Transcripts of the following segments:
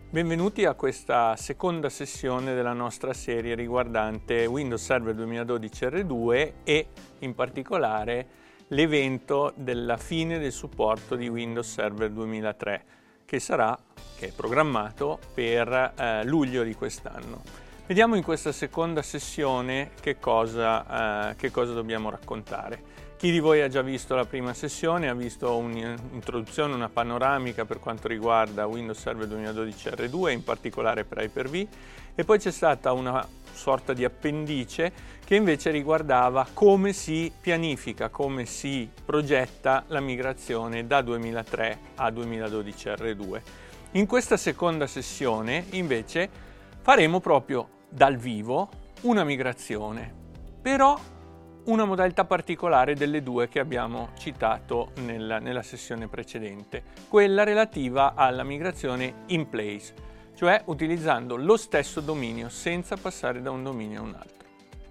Benvenuti a questa seconda sessione della nostra serie riguardante Windows Server 2012 R2 e in particolare l'evento della fine del supporto di Windows Server 2003 che è programmato per luglio di quest'anno. Vediamo in questa seconda sessione che cosa dobbiamo raccontare. Chi di voi ha già visto la prima sessione ha visto un'introduzione, una panoramica per quanto riguarda Windows Server 2012 R2, in particolare per Hyper-V, e poi c'è stata una sorta di appendice che invece riguardava come si pianifica, come si progetta la migrazione da 2003 a 2012 R2. In questa seconda sessione invece faremo proprio dal vivo una migrazione, però una modalità particolare delle due che abbiamo citato nella sessione precedente, quella relativa alla migrazione in place, cioè utilizzando lo stesso dominio senza passare da un dominio a un altro.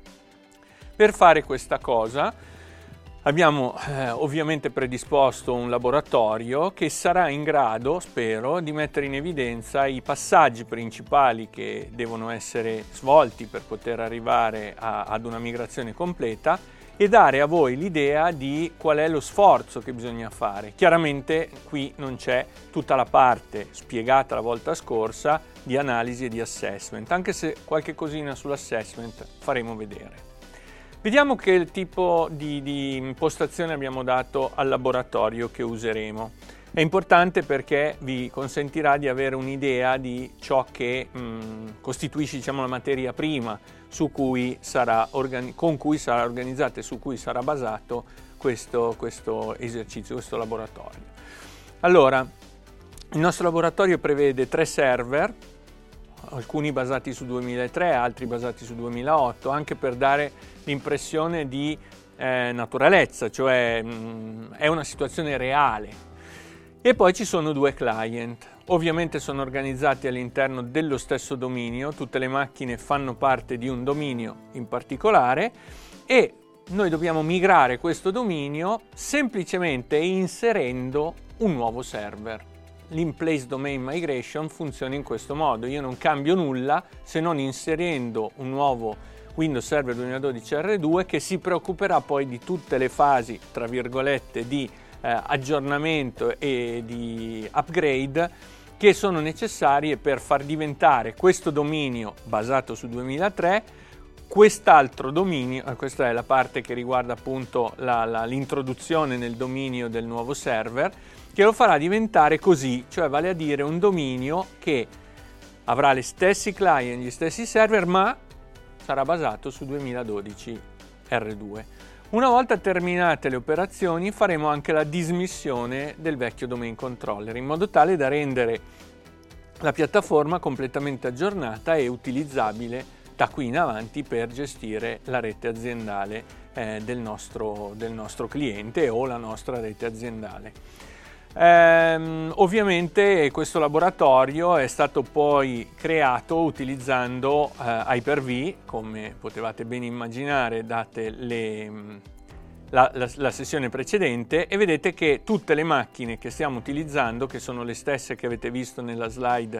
Per fare questa cosa abbiamo ovviamente predisposto un laboratorio che sarà in grado, spero, di mettere in evidenza i passaggi principali che devono essere svolti per poter arrivare ad una migrazione completa e dare a voi l'idea di qual è lo sforzo che bisogna fare. Chiaramente qui non c'è tutta la parte spiegata la volta scorsa di analisi e di assessment, anche se qualche cosina sull'assessment faremo vedere. Vediamo che tipo di impostazione abbiamo dato al laboratorio che useremo. È importante perché vi consentirà di avere un'idea di ciò che costituisce, diciamo, la materia prima con cui sarà organizzato e su cui sarà basato questo esercizio, questo laboratorio. Allora, il nostro laboratorio prevede 3 server, alcuni basati su 2003, altri basati su 2008, anche per dare l'impressione di naturalezza, cioè è una situazione reale. E poi ci sono 2 client, ovviamente sono organizzati all'interno dello stesso dominio, tutte le macchine fanno parte di un dominio in particolare e noi dobbiamo migrare questo dominio semplicemente inserendo un nuovo server. L'in-place domain migration funziona in questo modo, io non cambio nulla se non inserendo un nuovo Windows Server 2012 R2 che si preoccuperà poi di tutte le fasi, tra virgolette, di aggiornamento e di upgrade che sono necessarie per far diventare questo dominio basato su 2003 quest'altro dominio. Questa è la parte che riguarda appunto l'introduzione nel dominio del nuovo server, che lo farà diventare così, cioè vale a dire un dominio che avrà gli stessi client, gli stessi server, ma sarà basato su 2012 R2. Una volta terminate le operazioni faremo anche la dismissione del vecchio domain controller in modo tale da rendere la piattaforma completamente aggiornata e utilizzabile da qui in avanti per gestire la rete aziendale del nostro cliente o la nostra rete aziendale. Ovviamente questo laboratorio è stato poi creato utilizzando Hyper-V, come potevate ben immaginare date la sessione precedente, e vedete che tutte le macchine che stiamo utilizzando, che sono le stesse che avete visto nella slide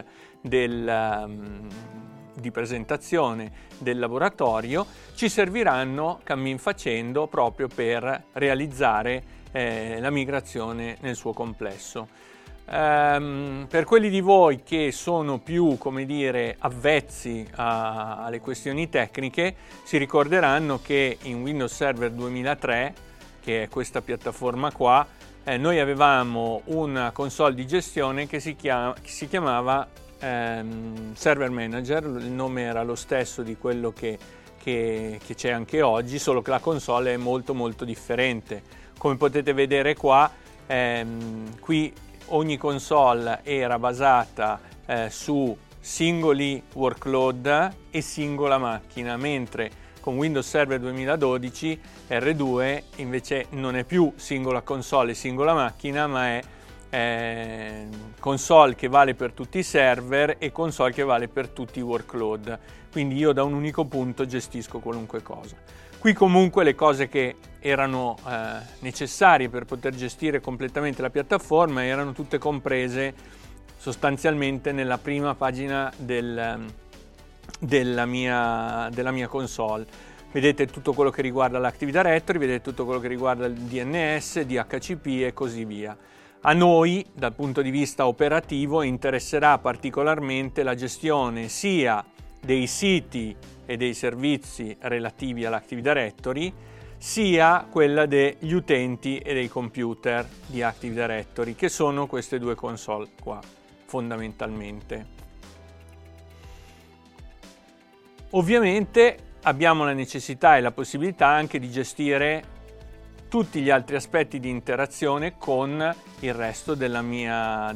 di presentazione del laboratorio, ci serviranno cammin facendo proprio per realizzare la migrazione nel suo complesso. Per quelli di voi che sono più, come dire, avvezzi alle questioni tecniche, si ricorderanno che in Windows Server 2003, che è questa piattaforma qua, noi avevamo una console di gestione che si chiamava Server Manager. Il nome era lo stesso di quello che c'è anche oggi, solo che la console è molto molto differente. Come potete vedere qua, qui ogni console era basata su singoli workload e singola macchina, mentre con Windows Server 2012 R2 invece non è più singola console e singola macchina, ma è console che vale per tutti i server e console che vale per tutti i workload. Quindi io da un unico punto gestisco qualunque cosa. Qui comunque le cose che erano necessarie per poter gestire completamente la piattaforma erano tutte comprese sostanzialmente nella prima pagina della mia console. Vedete tutto quello che riguarda l'Active Directory, vedete tutto quello che riguarda il DNS, DHCP e così via. A noi, dal punto di vista operativo, interesserà particolarmente la gestione sia dei siti e dei servizi relativi all'Active Directory, sia quella degli utenti e dei computer di Active Directory, che sono queste due console qua, fondamentalmente. Ovviamente abbiamo la necessità e la possibilità anche di gestire tutti gli altri aspetti di interazione con il resto della mia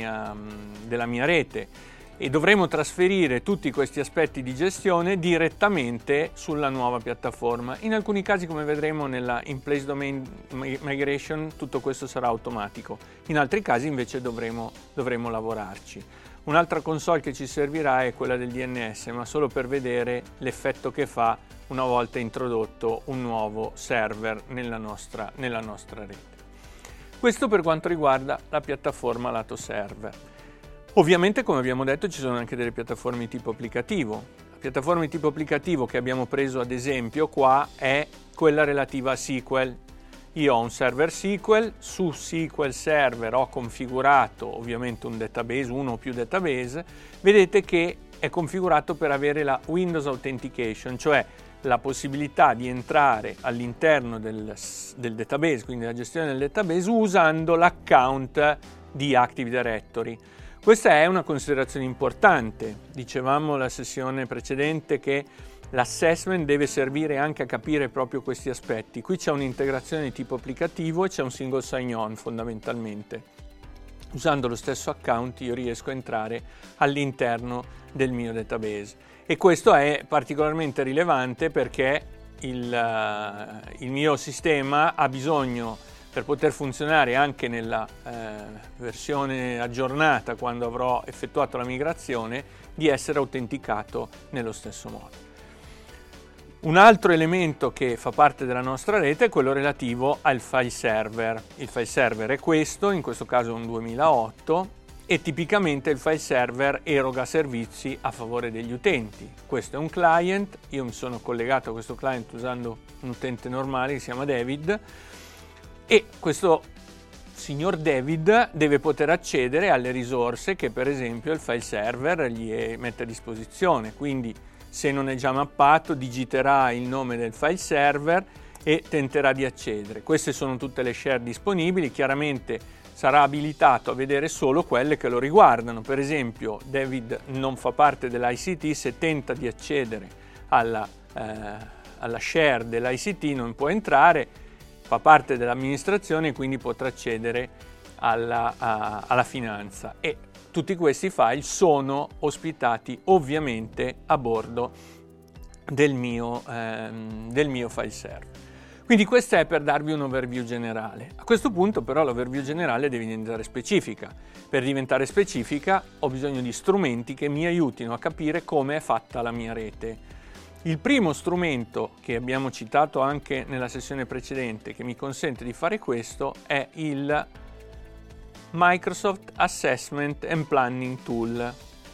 rete, e dovremo trasferire tutti questi aspetti di gestione direttamente sulla nuova piattaforma. In alcuni casi, come vedremo nella In-Place Domain Migration, tutto questo sarà automatico, in altri casi invece dovremo lavorarci. Un'altra console che ci servirà è quella del DNS, ma solo per vedere l'effetto che fa una volta introdotto un nuovo server nella nostra rete. Questo per quanto riguarda la piattaforma lato server. Ovviamente, come abbiamo detto, ci sono anche delle piattaforme di tipo applicativo. La piattaforma di tipo applicativo che abbiamo preso ad esempio qua è quella relativa a SQL. Io ho un server SQL, su SQL Server ho configurato ovviamente un database, uno o più database. Vedete che è configurato per avere la Windows Authentication, cioè la possibilità di entrare all'interno del database, quindi la gestione del database, usando l'account di Active Directory. Questa è una considerazione importante. Dicevamo la sessione precedente che l'assessment deve servire anche a capire proprio questi aspetti. Qui c'è un'integrazione di tipo applicativo e c'è un single sign-on fondamentalmente. Usando lo stesso account io riesco a entrare all'interno del mio database, e questo è particolarmente rilevante perché il mio sistema ha bisogno, per poter funzionare anche nella versione aggiornata quando avrò effettuato la migrazione, di essere autenticato nello stesso modo. Un altro elemento che fa parte della nostra rete è quello relativo al file server. Il file server è questo, in questo caso un 2008, e tipicamente il file server eroga servizi a favore degli utenti. Questo è un client, io mi sono collegato a questo client usando un utente normale che si chiama David, e questo signor David deve poter accedere alle risorse che per esempio il file server gli mette a disposizione. Quindi, se non è già mappato, digiterà il nome del file server e tenterà di accedere. Queste sono tutte le share disponibili. Chiaramente sarà abilitato a vedere solo quelle che lo riguardano. Per esempio, David non fa parte dell'ICT, se tenta di accedere alla share dell'ICT non può entrare, fa parte dell'amministrazione e quindi potrà accedere alla finanza, e tutti questi file sono ospitati ovviamente a bordo del mio file server. Quindi questo è per darvi un overview generale. A questo punto però l'overview generale deve diventare specifica. Per diventare specifica ho bisogno di strumenti che mi aiutino a capire come è fatta la mia rete. Il primo strumento, che abbiamo citato anche nella sessione precedente, che mi consente di fare questo è il Microsoft Assessment and Planning Tool,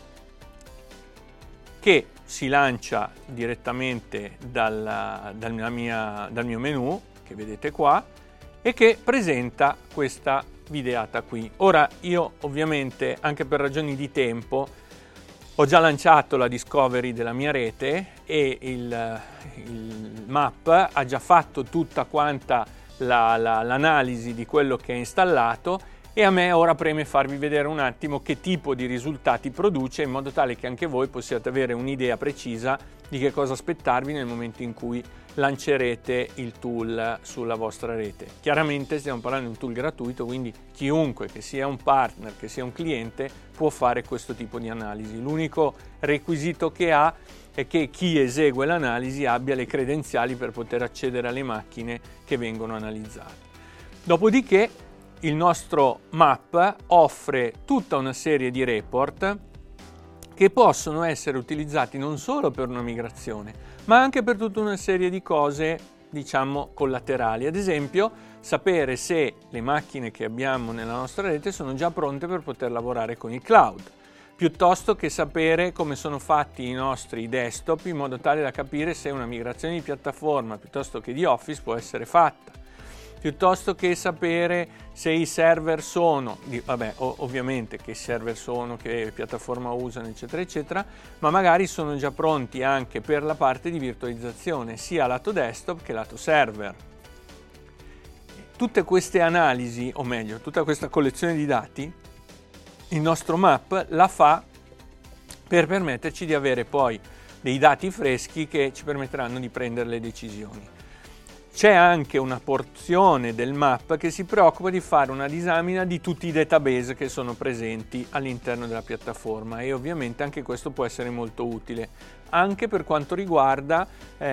che si lancia direttamente dal mio menu, che vedete qua, e che presenta questa videata qui. Ora io ovviamente, anche per ragioni di tempo, ho già lanciato la discovery della mia rete e il map ha già fatto tutta quanta l'analisi di quello che è installato, e a me ora preme farvi vedere un attimo che tipo di risultati produce, in modo tale che anche voi possiate avere un'idea precisa di che cosa aspettarvi nel momento in cui lancerete il tool sulla vostra rete. Chiaramente stiamo parlando di un tool gratuito, quindi chiunque, che sia un partner, che sia un cliente, può fare questo tipo di analisi. L'unico requisito che ha è che chi esegue l'analisi abbia le credenziali per poter accedere alle macchine che vengono analizzate. Dopodiché il nostro map offre tutta una serie di report che possono essere utilizzati non solo per una migrazione, ma anche per tutta una serie di cose, diciamo, collaterali. Ad esempio, sapere se le macchine che abbiamo nella nostra rete sono già pronte per poter lavorare con il cloud, piuttosto che sapere come sono fatti i nostri desktop, in modo tale da capire se una migrazione di piattaforma piuttosto che di Office può essere fatta, piuttosto che sapere se i server sono, ovviamente che server sono, che piattaforma usano, eccetera, eccetera, ma magari sono già pronti anche per la parte di virtualizzazione, sia lato desktop che lato server. Tutte queste analisi, o meglio, tutta questa collezione di dati, il nostro map la fa per permetterci di avere poi dei dati freschi che ci permetteranno di prendere le decisioni. C'è anche una porzione del map che si preoccupa di fare una disamina di tutti i database che sono presenti all'interno della piattaforma, e ovviamente anche questo può essere molto utile, anche per quanto riguarda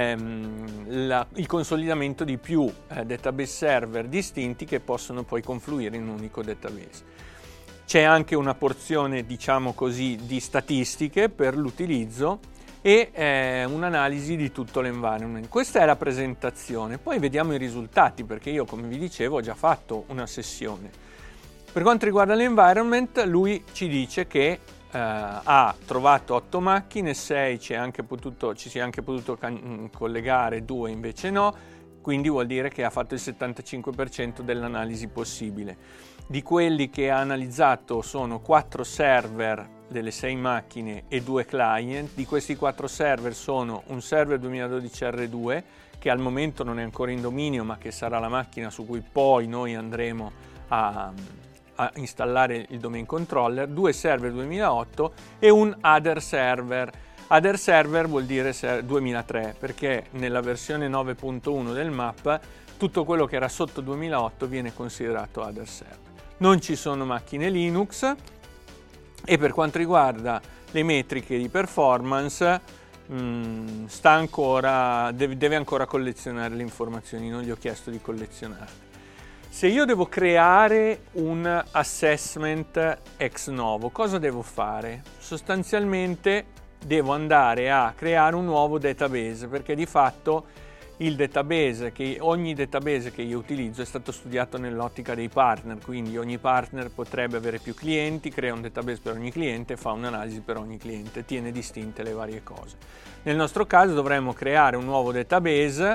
il consolidamento di più database server distinti che possono poi confluire in un unico database. C'è anche una porzione, diciamo così, di statistiche per l'utilizzo e un'analisi di tutto l'environment. Questa è la presentazione, poi vediamo i risultati, perché io, come vi dicevo, ho già fatto una sessione. Per quanto riguarda l'environment, lui ci dice che ha trovato 8 macchine, 6 ci si è anche potuto collegare, 2 invece no, quindi vuol dire che ha fatto il 75% dell'analisi possibile. Di quelli che ha analizzato sono 4 server delle 6 macchine e 2 client. Di questi 4 server sono un server 2012 R2 che al momento non è ancora in dominio, ma che sarà la macchina su cui poi noi andremo a installare il domain controller, 2 server 2008 e un other server. Other server vuol dire 2003, perché nella versione 9.1 del map tutto quello che era sotto 2008 viene considerato other server. Non ci sono macchine Linux, e per quanto riguarda le metriche di performance deve ancora collezionare le informazioni, non gli ho chiesto di collezionarle. Se io devo creare un assessment ex novo, cosa devo fare? Sostanzialmente devo andare a creare un nuovo database, perché di fatto ogni database che io utilizzo è stato studiato nell'ottica dei partner, quindi ogni partner potrebbe avere più clienti, crea un database per ogni cliente, fa un'analisi per ogni cliente, tiene distinte le varie cose. Nel nostro caso dovremmo creare un nuovo database,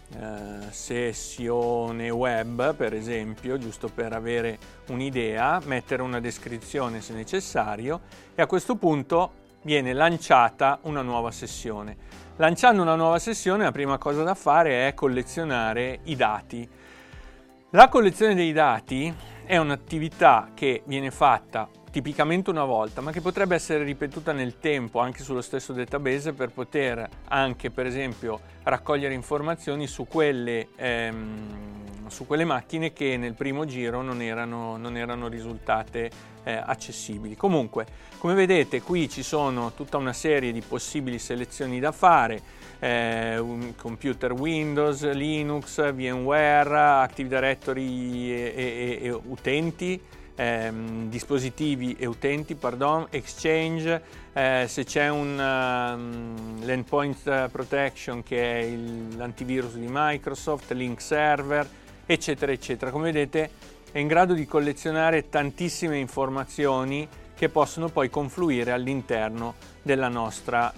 sessione web per esempio, giusto per avere un'idea, mettere una descrizione se necessario, e a questo punto viene lanciata una nuova sessione. Lanciando una nuova sessione, la prima cosa da fare è collezionare i dati. La collezione dei dati è un'attività che viene fatta tipicamente una volta, ma che potrebbe essere ripetuta nel tempo anche sullo stesso database, per poter anche, per esempio, raccogliere informazioni su quelle macchine che nel primo giro non erano risultate accessibili. Comunque, come vedete, qui ci sono tutta una serie di possibili selezioni da fare: computer Windows, Linux, VMware, Active Directory e utenti, dispositivi e utenti, Exchange, se c'è un l'endpoint protection che è l'antivirus di Microsoft, link server, eccetera eccetera. Come vedete è in grado di collezionare tantissime informazioni che possono poi confluire all'interno del nostro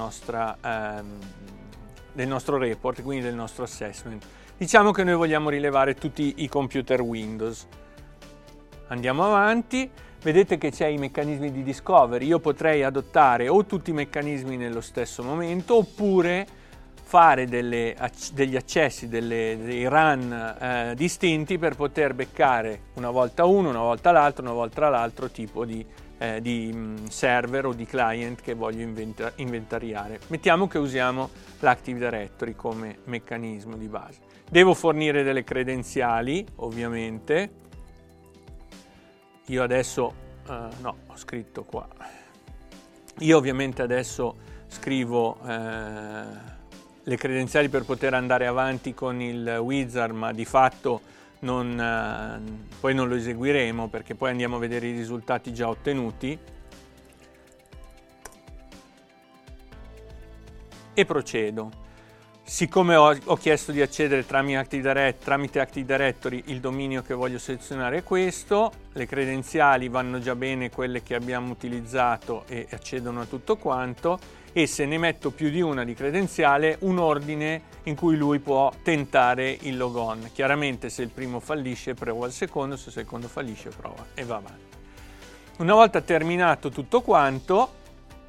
report, quindi del nostro assessment. Diciamo che noi vogliamo rilevare tutti i computer Windows. Andiamo avanti, vedete che c'è i meccanismi di discovery. Io potrei adottare o tutti i meccanismi nello stesso momento, oppure fare degli accessi, dei run distinti, per poter beccare una volta uno, una volta l'altro tipo di server o di client che voglio inventariare. Mettiamo che usiamo l'Active Directory come meccanismo di base. Devo fornire delle credenziali, ovviamente. Io adesso ho scritto qua. Io ovviamente adesso scrivo le credenziali per poter andare avanti con il wizard, ma di fatto poi non lo eseguiremo, perché poi andiamo a vedere i risultati già ottenuti. E procedo. Siccome ho chiesto di accedere tramite Active Directory, il dominio che voglio selezionare è questo, le credenziali vanno già bene quelle che abbiamo utilizzato e accedono a tutto quanto, e se ne metto più di una di credenziale, un ordine in cui lui può tentare il logon. Chiaramente se il primo fallisce prova il secondo, se il secondo fallisce prova e va avanti. Una volta terminato tutto quanto,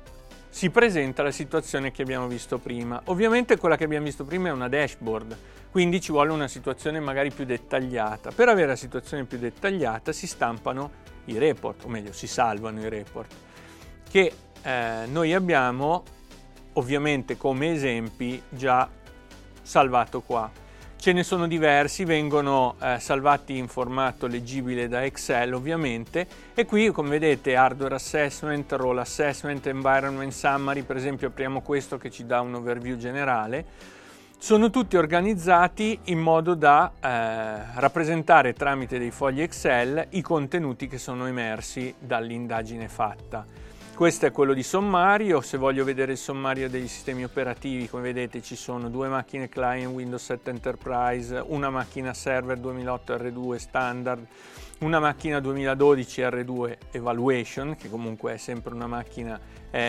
si presenta la situazione che abbiamo visto prima. Ovviamente quella che abbiamo visto prima è una dashboard, quindi ci vuole una situazione magari più dettagliata. Per avere la situazione più dettagliata si stampano i report, o meglio si salvano i report, che noi abbiamo ovviamente come esempi già salvato qua. Ce ne sono diversi, vengono salvati in formato leggibile da Excel ovviamente, e qui come vedete hardware assessment, role assessment, environment summary, per esempio apriamo questo che ci dà un overview generale, sono tutti organizzati in modo da rappresentare tramite dei fogli Excel i contenuti che sono emersi dall'indagine fatta. Questo è quello di sommario. Se voglio vedere il sommario degli sistemi operativi, come vedete ci sono 2 macchine client Windows 7 Enterprise, una macchina server 2008 R2 standard, una macchina 2012 R2 Evaluation, che comunque è sempre una macchina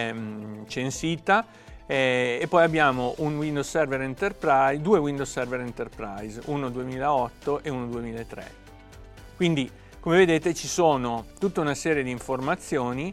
censita, e poi abbiamo un Windows Server Enterprise, 2 Windows Server Enterprise, uno 2008 e uno 2003. Quindi come vedete ci sono tutta una serie di informazioni.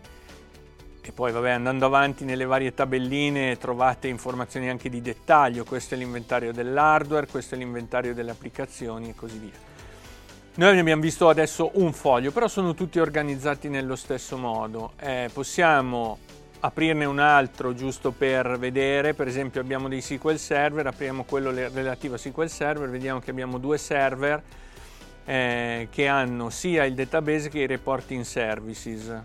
E poi vabbè, andando avanti nelle varie tabelline trovate informazioni anche di dettaglio. Questo è l'inventario dell'hardware, questo è l'inventario delle applicazioni e così via. Noi ne abbiamo visto adesso un foglio, però sono tutti organizzati nello stesso modo. Possiamo aprirne un altro giusto per vedere. Per esempio abbiamo dei SQL Server, apriamo quello relativo a SQL Server, vediamo che abbiamo 2 server che hanno sia il database che i reporting services.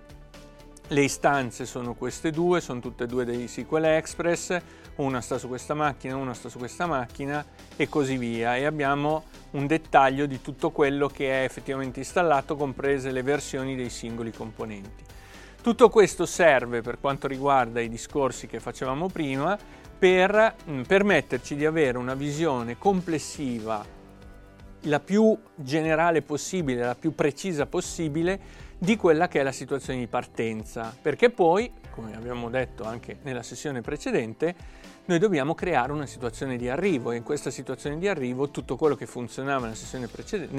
Le istanze sono queste due, sono tutte e due dei SQL Express, una sta su questa macchina, una sta su questa macchina e così via, e abbiamo un dettaglio di tutto quello che è effettivamente installato, comprese le versioni dei singoli componenti. Tutto questo serve, per quanto riguarda i discorsi che facevamo prima, per permetterci di avere una visione complessiva la più generale possibile, la più precisa possibile di quella che è la situazione di partenza, perché poi, come abbiamo detto anche nella sessione precedente, noi dobbiamo creare una situazione di arrivo, e in questa situazione di arrivo tutto quello che funzionava nella sessione precedente,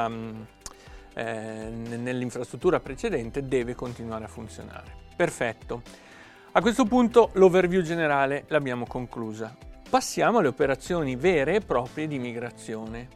nell'infrastruttura precedente, deve continuare a funzionare. Perfetto. A questo punto l'overview generale l'abbiamo conclusa. Passiamo alle operazioni vere e proprie di migrazione.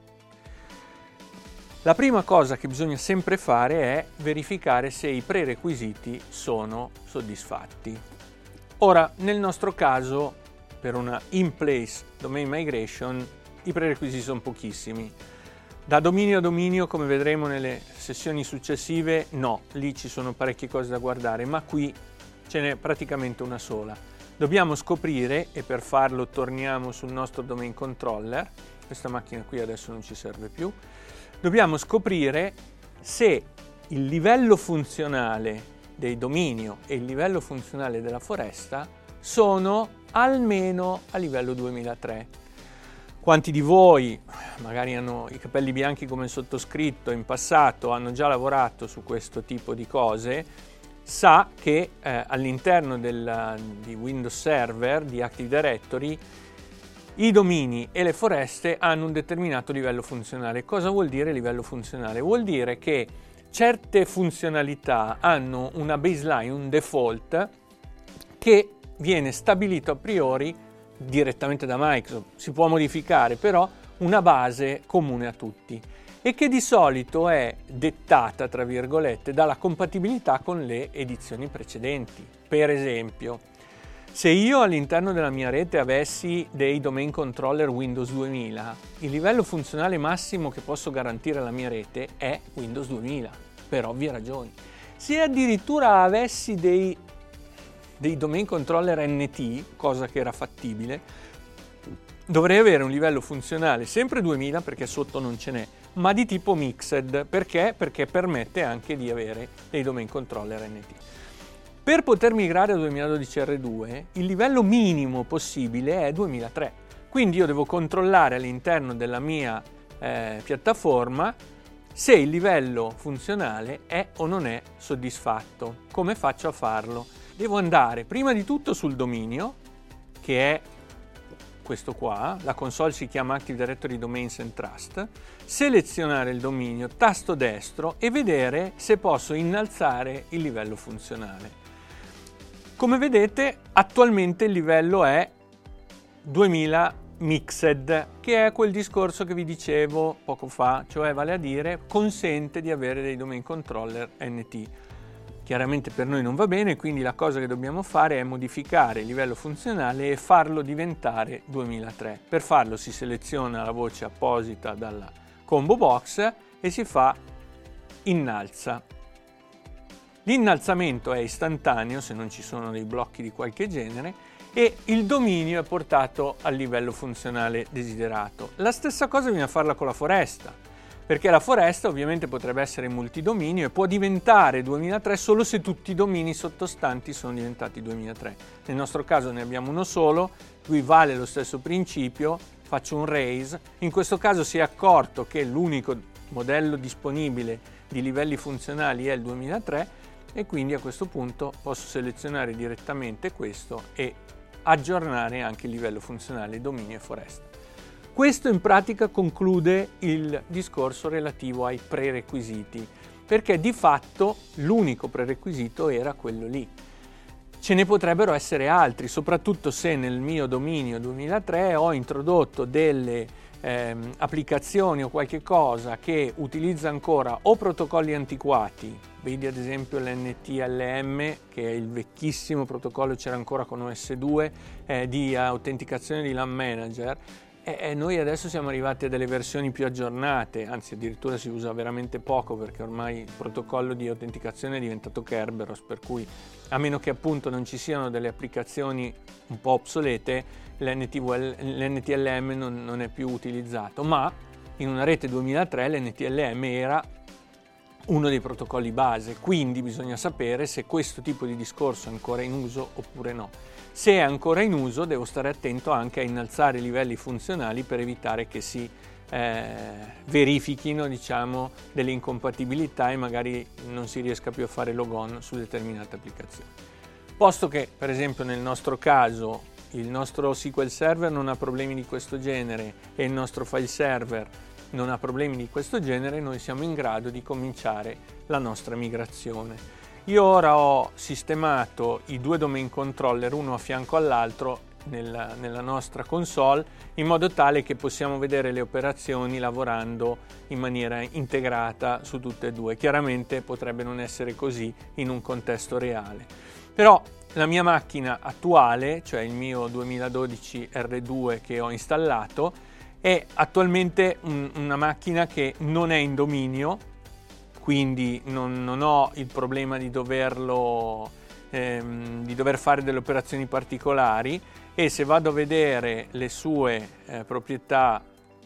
La prima cosa che bisogna sempre fare è verificare se i prerequisiti sono soddisfatti. Ora, nel nostro caso, per una in-place domain migration, i prerequisiti sono pochissimi. Da dominio a dominio, come vedremo nelle sessioni successive, no, lì ci sono parecchie cose da guardare, ma qui ce n'è praticamente una sola. Dobbiamo scoprire, e per farlo torniamo sul nostro domain controller, questa macchina qui adesso non ci serve più, dobbiamo scoprire se il livello funzionale dei dominio e il livello funzionale della foresta sono almeno a livello 2003. Quanti di voi, magari hanno i capelli bianchi come il sottoscritto, in passato hanno già lavorato su questo tipo di cose, sa che all'interno di Windows Server, di Active Directory, i domini e le foreste hanno un determinato livello funzionale. Cosa vuol dire livello funzionale? Vuol dire che certe funzionalità hanno una baseline, un default, che viene stabilito a priori direttamente da Microsoft. Si può modificare, però una base comune a tutti, e che di solito è dettata, tra virgolette, dalla compatibilità con le edizioni precedenti. Per esempio, se io all'interno della mia rete avessi dei domain controller Windows 2000, il livello funzionale massimo che posso garantire alla mia rete è Windows 2000, per ovvie ragioni. Se addirittura avessi dei domain controller NT, cosa che era fattibile, dovrei avere un livello funzionale sempre 2000, perché sotto non ce n'è, ma di tipo mixed. Perché? Perché permette anche di avere dei domain controller NT. Per poter migrare a 2012 R2, il livello minimo possibile è 2003. Quindi io devo controllare all'interno della mia piattaforma se il livello funzionale è o non è soddisfatto. Come faccio a farlo? Devo andare prima di tutto sul dominio, che è questo qua, la console si chiama Active Directory Domains and Trust, selezionare il dominio, tasto destro e vedere se posso innalzare il livello funzionale. Come vedete, attualmente il livello è 2000 Mixed, che è quel discorso che vi dicevo poco fa, cioè vale a dire consente di avere dei domain controller NT. Chiaramente per noi non va bene, quindi la cosa che dobbiamo fare è modificare il livello funzionale e farlo diventare 2003. Per farlo si seleziona la voce apposita dalla combo box e si fa innalza. L'innalzamento è istantaneo se non ci sono dei blocchi di qualche genere e il dominio è portato al livello funzionale desiderato. La stessa cosa bisogna farla con la foresta, perché la foresta ovviamente potrebbe essere multidominio e può diventare 2003 solo se tutti i domini sottostanti sono diventati 2003. Nel nostro caso ne abbiamo uno solo, qui vale lo stesso principio, faccio un raise. In questo caso si è accorto che l'unico modello disponibile di livelli funzionali è il 2003 e quindi a questo punto posso selezionare direttamente questo e aggiornare anche il livello funzionale dominio e foresta. Questo in pratica conclude il discorso relativo ai prerequisiti, perché di fatto l'unico prerequisito era quello lì. Ce ne potrebbero essere altri, soprattutto se nel mio dominio 2003 ho introdotto delle applicazioni o qualche cosa che utilizza ancora o protocolli antiquati, vedi ad esempio l'NTLM, che è il vecchissimo protocollo, c'era ancora con OS2, di autenticazione di LAN manager. E noi adesso siamo arrivati a delle versioni più aggiornate, anzi addirittura si usa veramente poco perché ormai il protocollo di autenticazione è diventato Kerberos, per cui a meno che appunto non ci siano delle applicazioni un po' obsolete, l'NTLM non è più utilizzato, ma in una rete 2003 l'NTLM era uno dei protocolli base, quindi bisogna sapere se questo tipo di discorso è ancora in uso oppure no. Se è ancora in uso devo stare attento anche a innalzare i livelli funzionali per evitare che si verifichino, diciamo, delle incompatibilità e magari non si riesca più a fare logon su determinate applicazioni. Posto che per esempio nel nostro caso il nostro SQL Server non ha problemi di questo genere e il nostro file server non ha problemi di questo genere, noi siamo in grado di cominciare la nostra migrazione. Io ora ho sistemato i due domain controller uno a fianco all'altro nella nostra console in modo tale che possiamo vedere le operazioni lavorando in maniera integrata su tutte e due. Chiaramente potrebbe non essere così in un contesto reale, però la mia macchina attuale, cioè il mio 2012 R2 che ho installato, è attualmente una macchina che non è in dominio, quindi non ho il problema di dover fare delle operazioni particolari, e se vado a vedere le sue proprietà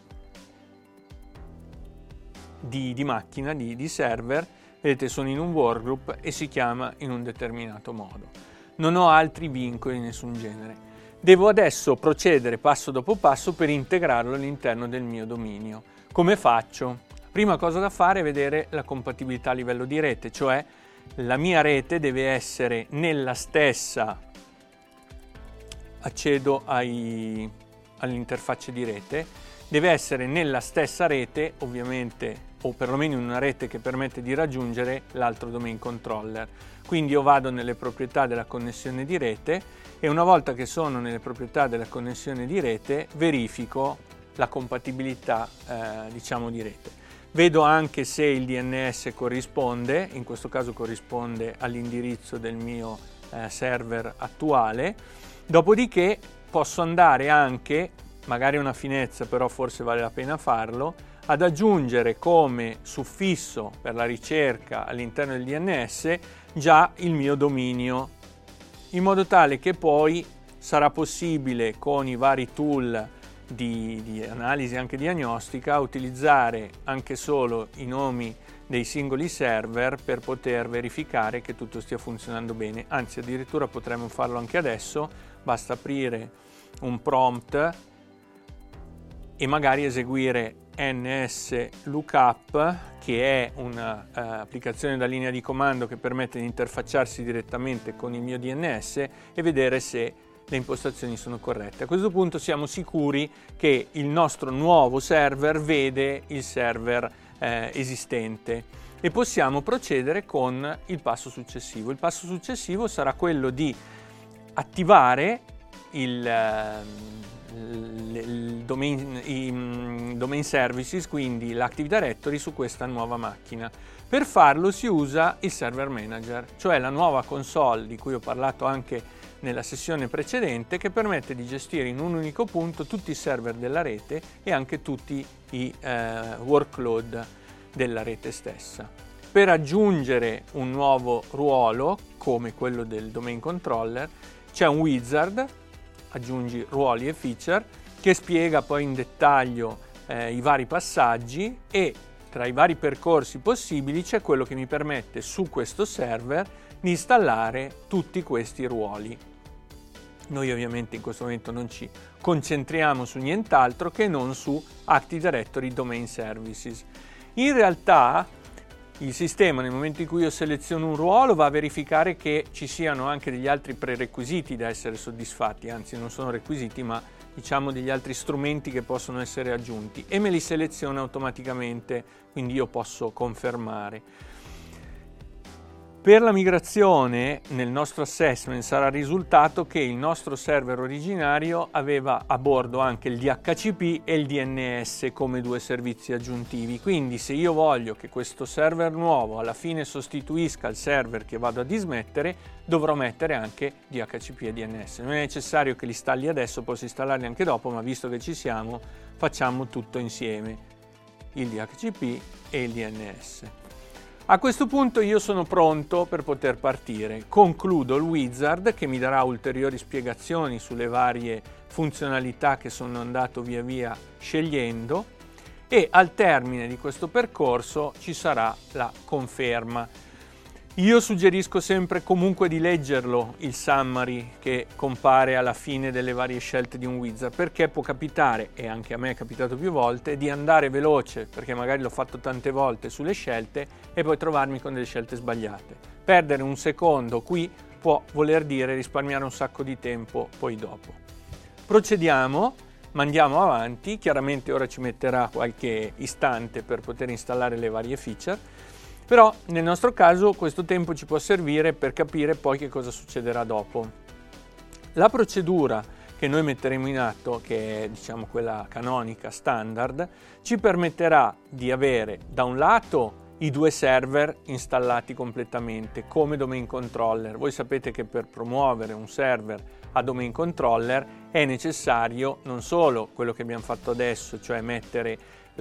di macchina, di server, vedete sono in un workgroup e si chiama in un determinato modo. Non ho altri vincoli di nessun genere. Devo adesso procedere passo dopo passo per integrarlo all'interno del mio dominio. Come faccio? Prima cosa da fare è vedere la compatibilità a livello di rete, cioè la mia rete deve essere nella stessa, accedo all'interfaccia di rete, deve essere nella stessa rete ovviamente, o perlomeno in una rete che permette di raggiungere l'altro domain controller. Quindi io vado nelle proprietà della connessione di rete e una volta che sono nelle proprietà della connessione di rete verifico la compatibilità diciamo di rete. Vedo anche se il DNS corrisponde, in questo caso corrisponde all'indirizzo del mio server attuale, dopodiché posso andare anche, magari è una finezza però forse vale la pena farlo, ad aggiungere come suffisso per la ricerca all'interno del DNS già il mio dominio, in modo tale che poi sarà possibile con i vari tool di analisi anche diagnostica utilizzare anche solo i nomi dei singoli server per poter verificare che tutto stia funzionando bene. Anzi, addirittura potremmo farlo anche adesso, basta aprire un prompt e magari eseguire NS Lookup, che è un'applicazione da linea di comando che permette di interfacciarsi direttamente con il mio DNS e vedere se le impostazioni sono corrette. A questo punto siamo sicuri che il nostro nuovo server vede il server esistente e possiamo procedere con il passo successivo. Il passo successivo sarà quello di attivare i domain services, quindi l'Active Directory su questa nuova macchina. Per farlo si usa il Server Manager, cioè la nuova console di cui ho parlato anche nella sessione precedente, che permette di gestire in un unico punto tutti i server della rete e anche tutti i workload della rete stessa. Per aggiungere un nuovo ruolo, come quello del domain controller, c'è un wizard, aggiungi ruoli e feature, che spiega poi in dettaglio i vari passaggi, e tra i vari percorsi possibili c'è quello che mi permette su questo server di installare tutti questi ruoli. Noi ovviamente in questo momento non ci concentriamo su nient'altro che non su Active Directory Domain Services. In realtà il sistema, nel momento in cui io seleziono un ruolo, va a verificare che ci siano anche degli altri prerequisiti da essere soddisfatti, anzi non sono requisiti ma diciamo degli altri strumenti che possono essere aggiunti, e me li seleziona automaticamente, quindi io posso confermare. Per la migrazione nel nostro assessment sarà risultato che il nostro server originario aveva a bordo anche il DHCP e il DNS come due servizi aggiuntivi, quindi se io voglio che questo server nuovo alla fine sostituisca il server che vado a dismettere, dovrò mettere anche DHCP e DNS. Non è necessario che li installi adesso, posso installarli anche dopo, ma visto che ci siamo facciamo tutto insieme, il DHCP e il DNS. A questo punto io sono pronto per poter partire. Concludo il wizard che mi darà ulteriori spiegazioni sulle varie funzionalità che sono andato via via scegliendo, e al termine di questo percorso ci sarà la conferma. Io suggerisco sempre comunque di leggerlo il summary che compare alla fine delle varie scelte di un wizard, perché può capitare, e anche a me è capitato più volte, di andare veloce perché magari l'ho fatto tante volte sulle scelte e poi trovarmi con delle scelte sbagliate. Perdere un secondo qui può voler dire risparmiare un sacco di tempo poi dopo. Procediamo, mandiamo avanti. Chiaramente ora ci metterà qualche istante per poter installare le varie feature, però nel nostro caso questo tempo ci può servire per capire poi che cosa succederà dopo. La procedura che noi metteremo in atto, che è diciamo quella canonica standard, ci permetterà di avere da un lato i due server installati completamente come domain controller. Voi sapete che per promuovere un server a domain controller è necessario non solo quello che abbiamo fatto adesso, cioè mettere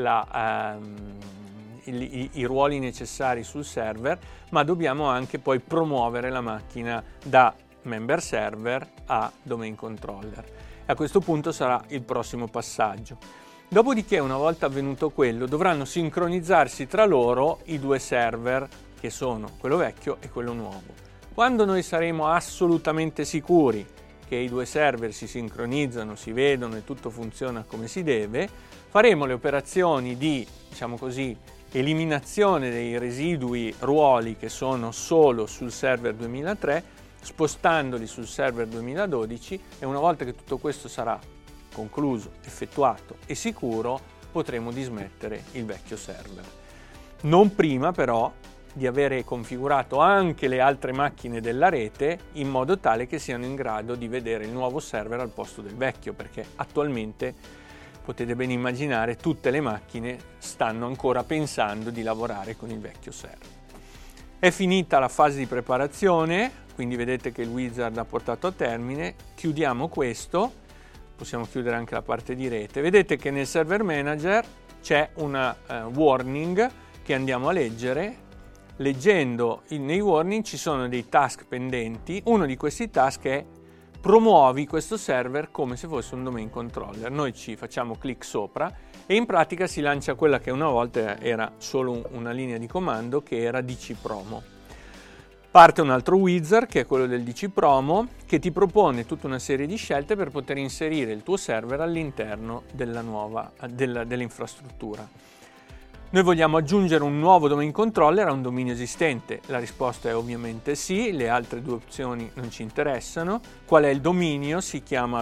i ruoli necessari sul server, ma dobbiamo anche poi promuovere la macchina da member server a domain controller. E a questo punto sarà il prossimo passaggio. Dopodiché, una volta avvenuto quello, dovranno sincronizzarsi tra loro i due server, che sono quello vecchio e quello nuovo. Quando noi saremo assolutamente sicuri che i due server si sincronizzano, si vedono e tutto funziona come si deve, faremo le operazioni di, diciamo così, eliminazione dei residui ruoli che sono solo sul server 2003, spostandoli sul server 2012, e una volta che tutto questo sarà concluso, effettuato e sicuro, potremo dismettere il vecchio server. Non prima però di avere configurato anche le altre macchine della rete in modo tale che siano in grado di vedere il nuovo server al posto del vecchio, perché attualmente potete ben immaginare tutte le macchine stanno ancora pensando di lavorare con il vecchio server. È finita la fase di preparazione, quindi vedete che il wizard ha portato a termine. Chiudiamo questo, possiamo chiudere anche la parte di rete. Vedete che nel server manager c'è una warning che andiamo a leggere. Leggendo nei warning ci sono dei task pendenti. Uno di questi task è: promuovi questo server come se fosse un domain controller. Noi ci facciamo clic sopra e in pratica si lancia quella che una volta era solo una linea di comando, che era dc promo. Parte un altro wizard, che è quello del DC Promo, che ti propone tutta una serie di scelte per poter inserire il tuo server all'interno dell'infrastruttura. Noi vogliamo aggiungere un nuovo domain controller a un dominio esistente. La risposta è ovviamente sì, le altre due opzioni non ci interessano. Qual è il dominio? Si chiama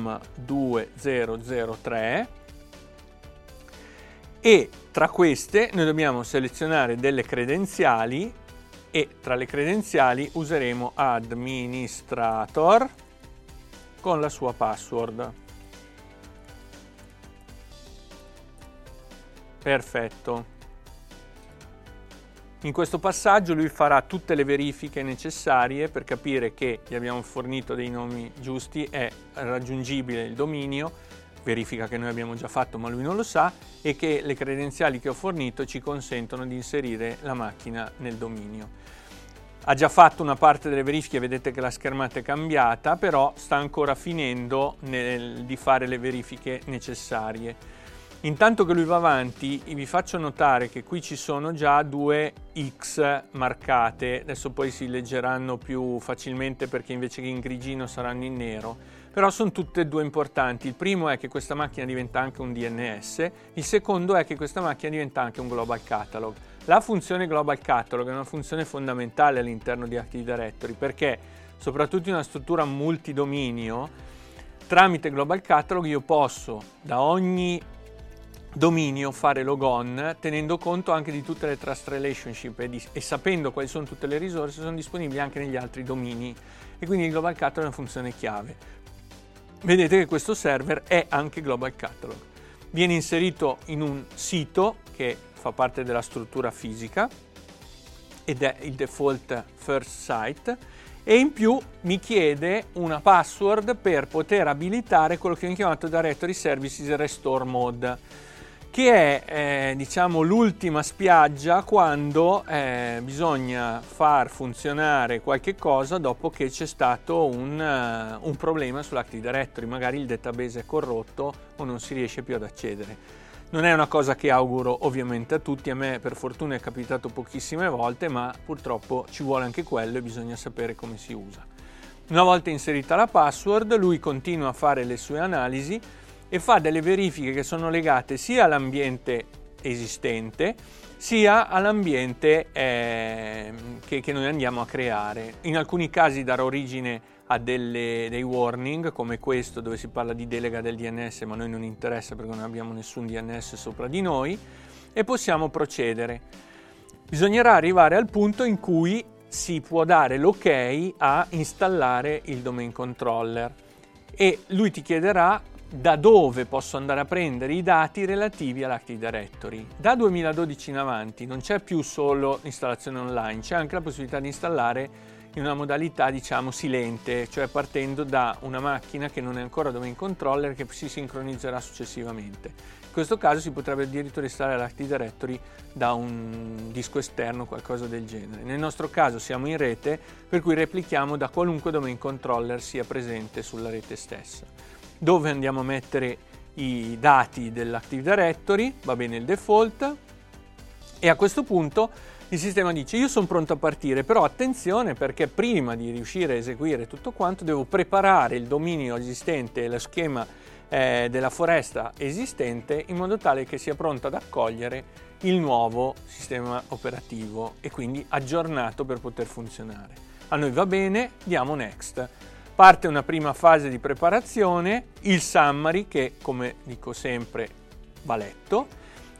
DOM2003 e tra queste noi dobbiamo selezionare delle credenziali e tra le credenziali useremo administrator con la sua password. Perfetto. In questo passaggio lui farà tutte le verifiche necessarie per capire che gli abbiamo fornito dei nomi giusti, è raggiungibile il dominio, verifica che noi abbiamo già fatto ma lui non lo sa, e che le credenziali che ho fornito ci consentono di inserire la macchina nel dominio. Ha già fatto una parte delle verifiche, vedete che la schermata è cambiata, però sta ancora finendo di fare le verifiche necessarie. Intanto che lui va avanti, vi faccio notare che qui ci sono già due X marcate, adesso poi si leggeranno più facilmente perché invece che in grigino saranno in nero, però sono tutte e due importanti. Il primo è che questa macchina diventa anche un DNS, il secondo è che questa macchina diventa anche un Global Catalog. La funzione Global Catalog è una funzione fondamentale all'interno di Active Directory perché, soprattutto in una struttura multidominio, tramite Global Catalog io posso da ogni dominio fare logon tenendo conto anche di tutte le trust relationship e sapendo quali sono tutte le risorse sono disponibili anche negli altri domini, e quindi il Global Catalog è una funzione chiave. Vedete che questo server è anche Global Catalog, viene inserito in un sito che fa parte della struttura fisica ed è il default first site, e in più mi chiede una password per poter abilitare quello che ho chiamato Directory Services Restore Mode, che è diciamo l'ultima spiaggia quando bisogna far funzionare qualche cosa dopo che c'è stato un problema sull'Active Directory, magari il database è corrotto o non si riesce più ad accedere. Non è una cosa che auguro ovviamente a tutti, a me per fortuna è capitato pochissime volte, ma purtroppo ci vuole anche quello e bisogna sapere come si usa. Una volta inserita la password, lui continua a fare le sue analisi e fa delle verifiche che sono legate sia all'ambiente esistente sia all'ambiente che noi andiamo a creare. In alcuni casi darà origine a dei warning come questo dove si parla di delega del DNS, ma a noi non interessa perché non abbiamo nessun DNS sopra di noi, e possiamo procedere. Bisognerà arrivare al punto in cui si può dare l'ok a installare il domain controller e lui ti chiederà da dove posso andare a prendere i dati relativi all'Active Directory. Da 2012 in avanti non c'è più solo l'installazione online, c'è anche la possibilità di installare in una modalità diciamo silente, cioè partendo da una macchina che non è ancora domain controller che si sincronizzerà successivamente. In questo caso si potrebbe addirittura installare l'Active Directory da un disco esterno, qualcosa del genere. Nel nostro caso siamo in rete, per cui replichiamo da qualunque domain controller sia presente sulla rete stessa. Dove andiamo a mettere i dati dell'Active Directory, va bene il default, e a questo punto il sistema dice io sono pronto a partire, però attenzione perché prima di riuscire a eseguire tutto quanto devo preparare il dominio esistente e lo schema della foresta esistente in modo tale che sia pronto ad accogliere il nuovo sistema operativo e quindi aggiornato per poter funzionare. A noi va bene, diamo next. Parte una prima fase di preparazione, il summary che come dico sempre va letto,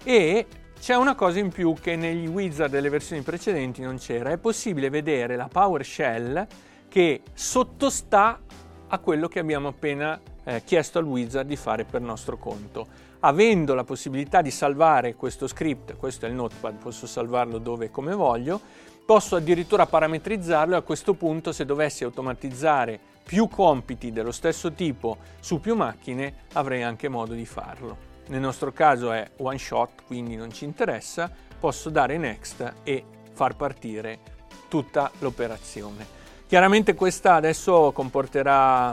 e c'è una cosa in più che negli wizard delle versioni precedenti non c'era, è possibile vedere la PowerShell che sottostà a quello che abbiamo appena chiesto al wizard di fare per nostro conto. Avendo la possibilità di salvare questo script, questo è il notepad, posso salvarlo dove e come voglio, posso addirittura parametrizzarlo e a questo punto se dovessi automatizzare più compiti dello stesso tipo su più macchine avrei anche modo di farlo. Nel nostro caso è one shot, quindi non ci interessa, posso dare next e far partire tutta l'operazione. Chiaramente questa adesso comporterà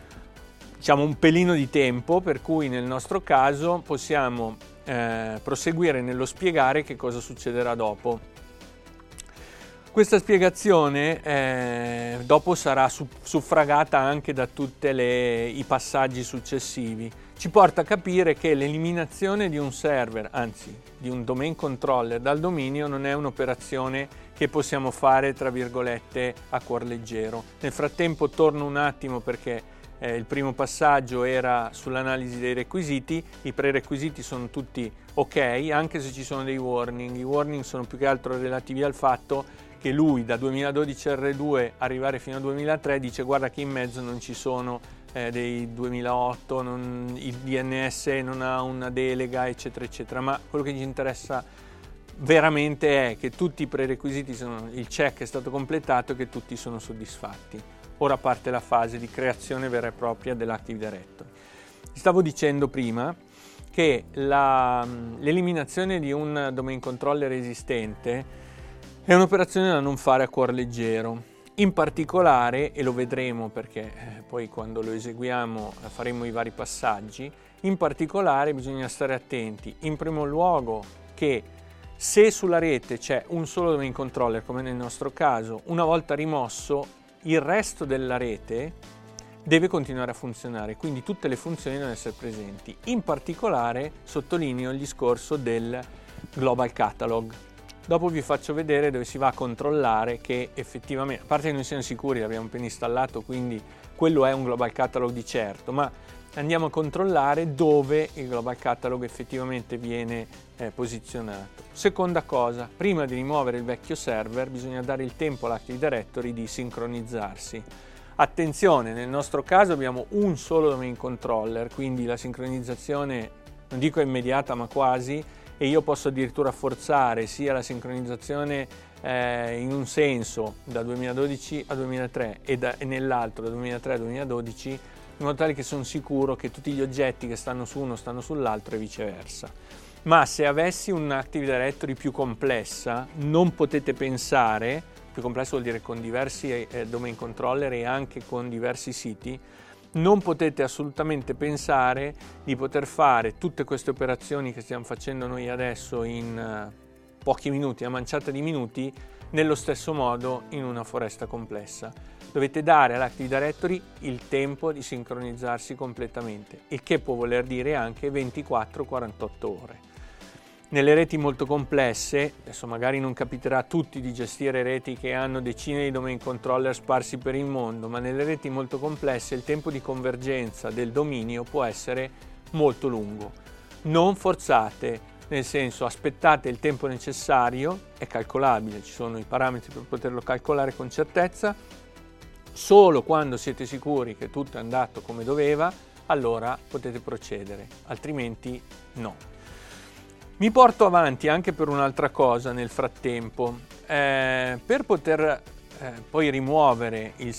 diciamo un pelino di tempo, per cui nel nostro caso possiamo proseguire nello spiegare che cosa succederà dopo. Questa spiegazione dopo sarà suffragata anche da tutti i passaggi successivi. Ci porta a capire che l'eliminazione di un server, anzi di un domain controller dal dominio, non è un'operazione che possiamo fare tra virgolette a cuor leggero. Nel frattempo torno un attimo perché il primo passaggio era sull'analisi dei requisiti. I prerequisiti sono tutti ok, anche se ci sono dei warning. I warning sono più che altro relativi al fatto che lui da 2012 R2 arrivare fino al 2003 dice guarda che in mezzo non ci sono dei 2008, il DNS non ha una delega eccetera eccetera, ma quello che ci interessa veramente è che tutti i prerequisiti il check è stato completato e che tutti sono soddisfatti. Ora parte la fase di creazione vera e propria dell'Active Directory. Stavo dicendo prima che l'eliminazione di un domain controller esistente è un'operazione da non fare a cuor leggero. In particolare, e lo vedremo perché poi quando lo eseguiamo faremo i vari passaggi, in particolare bisogna stare attenti in primo luogo che se sulla rete c'è un solo domain controller, come nel nostro caso, una volta rimosso il resto della rete deve continuare a funzionare, quindi tutte le funzioni devono essere presenti. In particolare sottolineo il discorso del Global Catalog. Dopo vi faccio vedere dove si va a controllare che effettivamente, a parte che non siamo sicuri, l'abbiamo appena installato, quindi quello è un Global Catalog di certo, ma andiamo a controllare dove il Global Catalog effettivamente viene posizionato. Seconda cosa, prima di rimuovere il vecchio server bisogna dare il tempo all'Active Directory di sincronizzarsi. Attenzione, nel nostro caso abbiamo un solo domain controller, quindi la sincronizzazione non dico immediata ma quasi, e io posso addirittura forzare sia la sincronizzazione in un senso da 2012 a 2003 e nell'altro da 2003 a 2012, in modo tale che sono sicuro che tutti gli oggetti che stanno su uno stanno sull'altro e viceversa. Ma se avessi un Active Directory più complessa, non potete pensare, più complesso vuol dire con diversi domain controller e anche con diversi siti, non potete assolutamente pensare di poter fare tutte queste operazioni che stiamo facendo noi adesso in pochi minuti, a manciata di minuti, nello stesso modo in una foresta complessa. Dovete dare all'Active Directory il tempo di sincronizzarsi completamente, il che può voler dire anche 24-48 ore. Nelle reti molto complesse, adesso magari non capiterà a tutti di gestire reti che hanno decine di domain controller sparsi per il mondo, ma nelle reti molto complesse il tempo di convergenza del dominio può essere molto lungo. Non forzate, nel senso aspettate il tempo necessario, è calcolabile, ci sono i parametri per poterlo calcolare con certezza, solo quando siete sicuri che tutto è andato come doveva, allora potete procedere, altrimenti no. Mi porto avanti anche per un'altra cosa nel frattempo. Per poter poi rimuovere il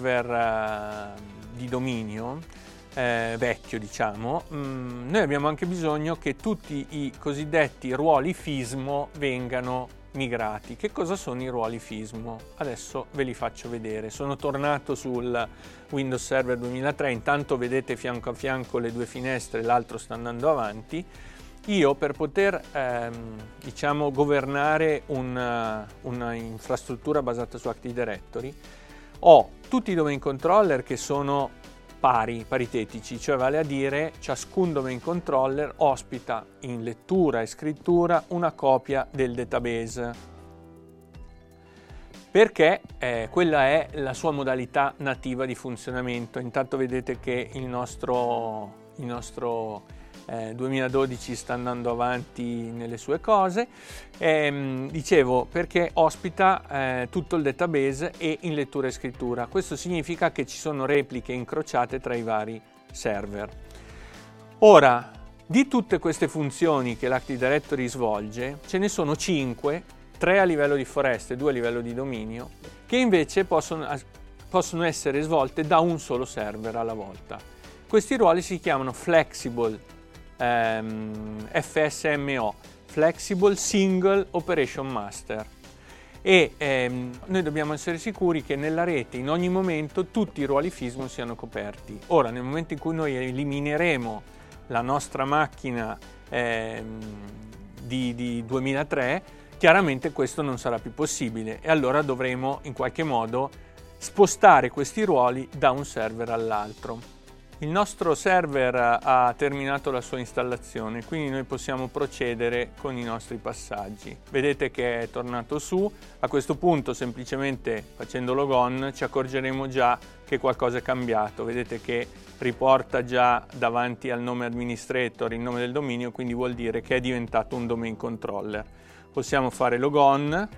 server di dominio vecchio, diciamo, noi abbiamo anche bisogno che tutti i cosiddetti ruoli FISMO vengano migrati. Che cosa sono i ruoli FISMO? Adesso ve li faccio vedere. Sono tornato sul Windows Server 2003, intanto vedete fianco a fianco le due finestre, l'altro sta andando avanti. Io per poter diciamo governare una infrastruttura basata su Active Directory ho tutti i domain controller che sono paritetici, cioè vale a dire ciascun domain controller ospita in lettura e scrittura una copia del database, perché quella è la sua modalità nativa di funzionamento. Intanto vedete che il nostro 2012 sta andando avanti nelle sue cose, dicevo perché ospita tutto il database e in lettura e scrittura. Questo significa che ci sono repliche incrociate tra i vari server. Ora, di tutte queste funzioni che l'Active Directory svolge, ce ne sono 5, 3 a livello di foresta e 2 a livello di dominio, che invece possono essere svolte da un solo server alla volta. Questi ruoli si chiamano Flexible FSMO, Flexible Single Operation Master, e noi dobbiamo essere sicuri che nella rete in ogni momento tutti i ruoli FISMO siano coperti. Ora, nel momento in cui noi elimineremo la nostra macchina di 2003, chiaramente questo non sarà più possibile e allora dovremo in qualche modo spostare questi ruoli da un server all'altro. Il nostro server ha terminato la sua installazione, quindi noi possiamo procedere con i nostri passaggi. Vedete che è tornato su. A questo punto, semplicemente facendo logon, ci accorgeremo già che qualcosa è cambiato. Vedete che riporta già davanti al nome administrator il nome del dominio, quindi vuol dire che è diventato un domain controller. Possiamo fare logon.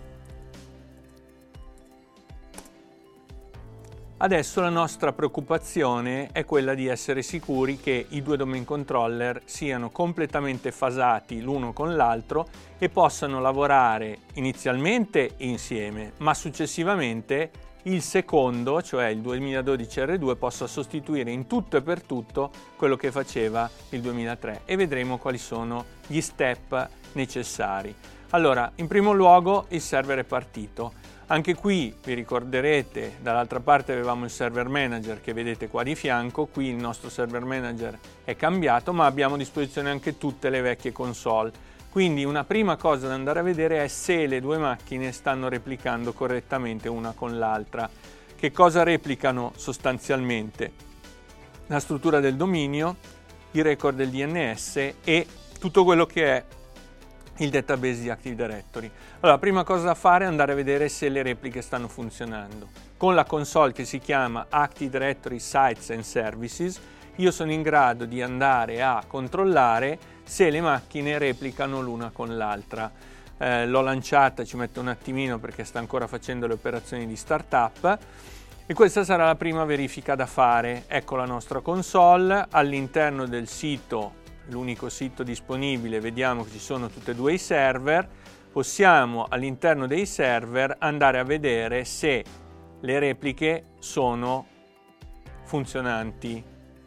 Adesso la nostra preoccupazione è quella di essere sicuri che i due domain controller siano completamente fasati l'uno con l'altro e possano lavorare inizialmente insieme, ma successivamente il secondo, cioè il 2012 R2, possa sostituire in tutto e per tutto quello che faceva il 2003 e vedremo quali sono gli step necessari. Allora, in primo luogo il server è partito. Anche qui vi ricorderete, dall'altra parte avevamo il server manager che vedete qua di fianco, qui il nostro server manager è cambiato, ma abbiamo a disposizione anche tutte le vecchie console. Quindi una prima cosa da andare a vedere è se le due macchine stanno replicando correttamente una con l'altra. Che cosa replicano sostanzialmente? La struttura del dominio, i record del DNS e tutto quello che è il database di Active Directory. Allora, la prima cosa da fare è andare a vedere se le repliche stanno funzionando. Con la console che si chiama Active Directory Sites and Services, io sono in grado di andare a controllare se le macchine replicano l'una con l'altra. L'ho lanciata, ci metto un attimino perché sta ancora facendo le operazioni di startup e questa sarà la prima verifica da fare. Ecco la nostra console, all'interno del sito, l'unico sito disponibile, vediamo che ci sono tutti e due i server. Possiamo all'interno dei server andare a vedere se le repliche sono funzionanti.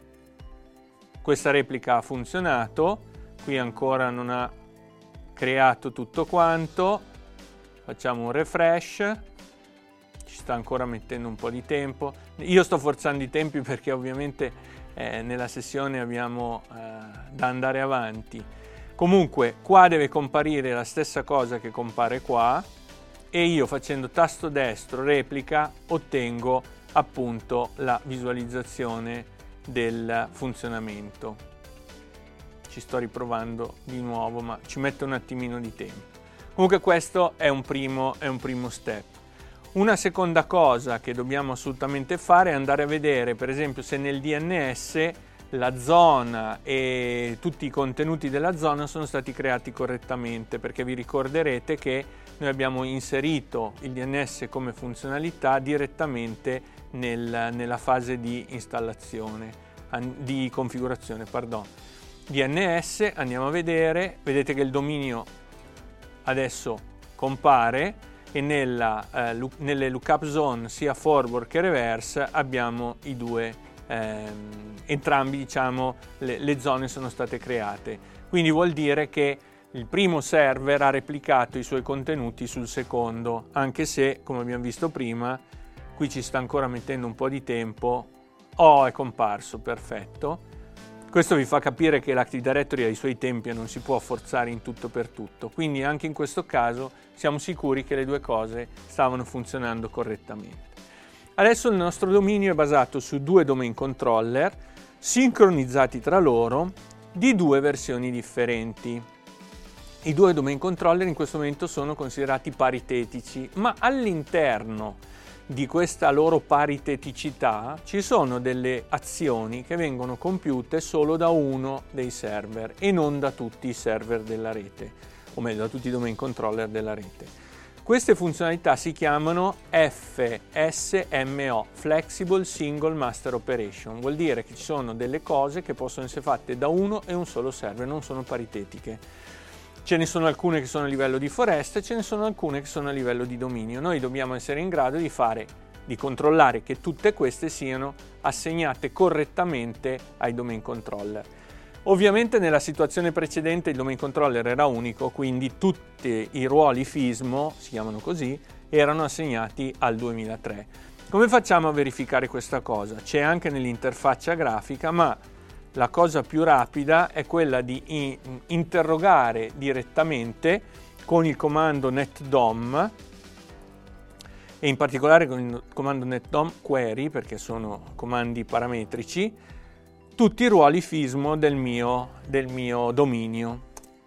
Questa replica ha funzionato, qui ancora non ha creato tutto quanto. Facciamo un refresh, ci sta ancora mettendo un po' di tempo. Io sto forzando i tempi perché ovviamente nella sessione abbiamo da andare avanti. Comunque qua deve comparire la stessa cosa che compare qua e io facendo tasto destro replica ottengo appunto la visualizzazione del funzionamento. Ci sto riprovando di nuovo, ma ci mette un attimino di tempo. Comunque questo è un primo step. Una seconda cosa che dobbiamo assolutamente fare è andare a vedere, per esempio, se nel DNS la zona e tutti i contenuti della zona sono stati creati correttamente, perché vi ricorderete che noi abbiamo inserito il DNS come funzionalità direttamente nella fase di installazione, di configurazione, pardon. DNS, andiamo a vedere, vedete che il dominio adesso compare e nelle lookup zone sia forward che reverse abbiamo i due, entrambi diciamo le zone sono state create, quindi vuol dire che il primo server ha replicato i suoi contenuti sul secondo, anche se come abbiamo visto prima qui ci sta ancora mettendo un po' di tempo. È comparso, perfetto. Questo vi fa capire che l'Active Directory ha i suoi tempi e non si può forzare in tutto per tutto, quindi anche in questo caso siamo sicuri che le due cose stavano funzionando correttamente. Adesso il nostro dominio è basato su due domain controller sincronizzati tra loro di due versioni differenti. I due domain controller in questo momento sono considerati paritetici, ma all'interno di questa loro pariteticità ci sono delle azioni che vengono compiute solo da uno dei server e non da tutti i server della rete, o meglio da tutti i domain controller della rete. Queste funzionalità si chiamano FSMO, Flexible Single Master Operation, vuol dire che ci sono delle cose che possono essere fatte da uno e un solo server, non sono paritetiche. Ce ne sono alcune che sono a livello di foresta e ce ne sono alcune che sono a livello di dominio. Noi dobbiamo essere in grado di controllare che tutte queste siano assegnate correttamente ai domain controller. Ovviamente nella situazione precedente il domain controller era unico, quindi tutti i ruoli FISMO, si chiamano così, erano assegnati al 2003. Come facciamo a verificare questa cosa? C'è anche nell'interfaccia grafica, ma la cosa più rapida è quella di interrogare direttamente con il comando netdom e in particolare con il comando netdom query, perché sono comandi parametrici, tutti i ruoli FISMO del mio dominio.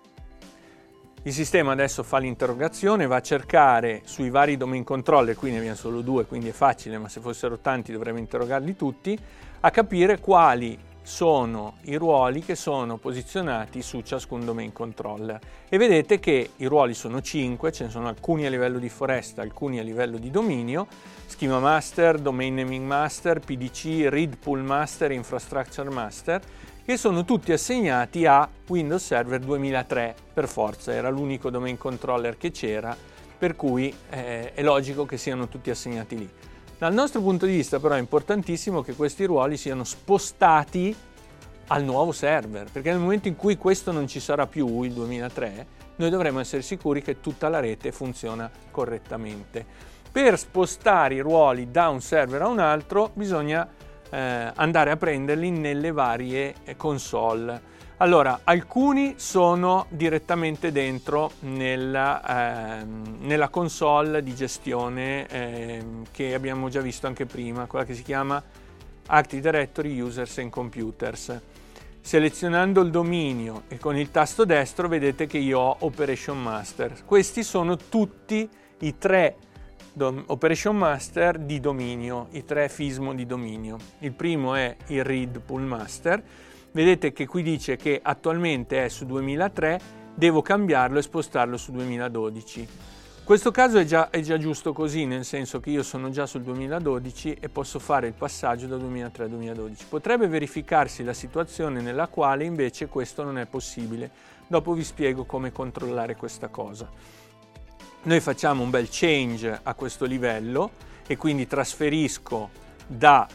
Il sistema adesso fa l'interrogazione, va a cercare sui vari domain controller, qui ne abbiamo solo 2, quindi è facile, ma se fossero tanti dovremmo interrogarli tutti, a capire quali sono i ruoli che sono posizionati su ciascun domain controller. E vedete che i ruoli sono 5, ce ne sono alcuni a livello di foresta, alcuni a livello di dominio, Schema Master, Domain Naming Master, PDC, Read Pool Master, Infrastructure Master, che sono tutti assegnati a Windows Server 2003, per forza, era l'unico domain controller che c'era, per cui è logico che siano tutti assegnati lì. Dal nostro punto di vista però è importantissimo che questi ruoli siano spostati al nuovo server, perché nel momento in cui questo non ci sarà più, il 2003, noi dovremo essere sicuri che tutta la rete funziona correttamente. Per spostare i ruoli da un server a un altro bisogna andare a prenderli nelle varie console. Allora, alcuni sono direttamente dentro nella console di gestione che abbiamo già visto anche prima, quella che si chiama Active Directory Users and Computers. Selezionando il dominio e con il tasto destro vedete che io ho Operation Master. Questi sono tutti i 3 Operation Master di dominio, i 3 FISMO di dominio. Il primo è il Read Pool Master. Vedete che qui dice che attualmente è su 2003, devo cambiarlo e spostarlo su 2012. In questo caso è già giusto così, nel senso che io sono già sul 2012 e posso fare il passaggio da 2003 a 2012. Potrebbe verificarsi la situazione nella quale invece questo non è possibile. Dopo vi spiego come controllare questa cosa. Noi facciamo un bel change a questo livello e quindi trasferisco da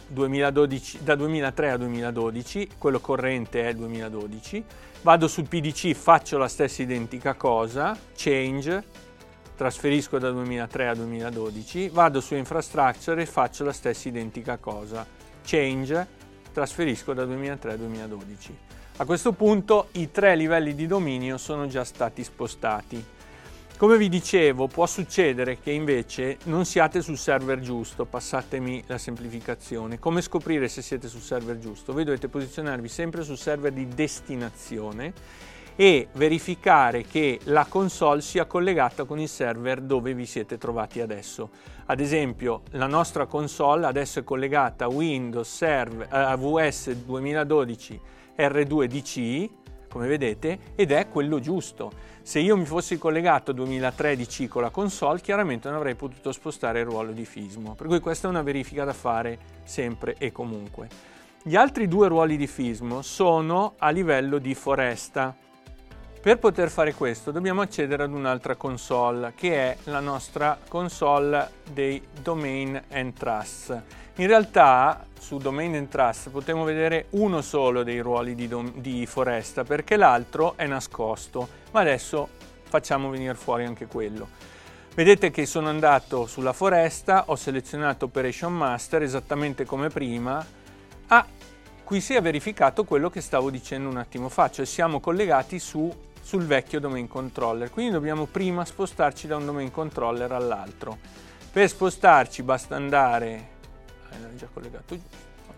2003 a 2012, quello corrente è 2012, vado sul PDC, faccio la stessa identica cosa, change, trasferisco da 2003 a 2012, vado su infrastructure e faccio la stessa identica cosa, change, trasferisco da 2003 a 2012. A questo punto i 3 livelli di dominio sono già stati spostati. Come vi dicevo, può succedere che invece non siate sul server giusto, passatemi la semplificazione. Come scoprire se siete sul server giusto? Voi dovete posizionarvi sempre sul server di destinazione e verificare che la console sia collegata con il server dove vi siete trovati adesso. Ad esempio, la nostra console adesso è collegata a Windows Server AWS 2012 R2DC, come vedete, ed è quello giusto. Se io mi fossi collegato 2013 con la console, chiaramente non avrei potuto spostare il ruolo di FISMO, per cui questa è una verifica da fare sempre e comunque. Gli altri 2 ruoli di FISMO sono a livello di foresta. Per poter fare questo dobbiamo accedere ad un'altra console, che è la nostra console dei Domain and Trusts. In realtà su Domain and Trust potremo vedere uno solo dei ruoli di foresta, perché l'altro è nascosto, ma adesso facciamo venire fuori anche quello. Vedete che sono andato sulla foresta, ho selezionato Operation Master esattamente come prima. Qui si è verificato quello che stavo dicendo un attimo fa, cioè siamo collegati sul vecchio domain controller, quindi dobbiamo prima spostarci da un domain controller all'altro. Per spostarci basta andare già collegato giusto.